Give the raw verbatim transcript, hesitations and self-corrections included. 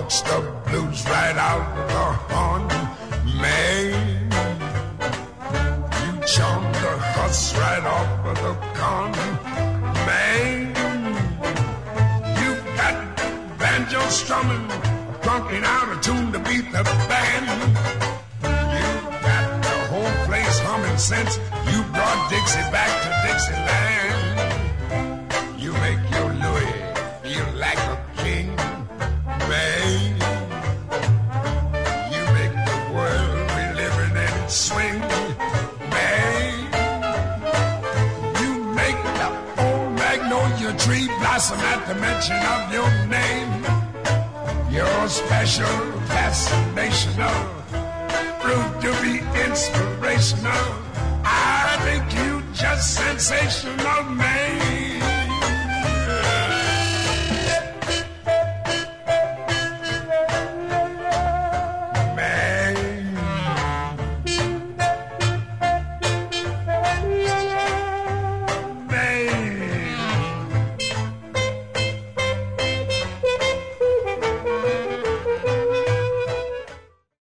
walks the blues right out the horn, man. You charm the huss right off of the corn, man. You got banjo strumming, crunking out a tune to beat the band. You got the whole place humming since you brought Dixie back to Dixieland. You make your Louis feel like a king, man. You make the world we live in and swing, man. You make the old magnolia tree blossom at the mention of your name. Your special, fascinational, fruit to be inspirational. I think you just sensational, man.